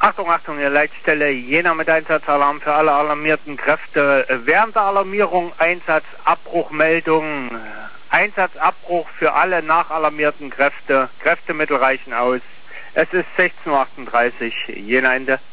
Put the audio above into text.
Achtung, Achtung, Ihr Leitstelle, Jena mit Einsatzalarm für alle alarmierten Kräfte. Während der Alarmierung Einsatzabbruchmeldung. Einsatzabbruch für alle nachalarmierten Kräfte. Kräftemittel reichen aus. Es ist 16:38 Uhr, Jena Ende.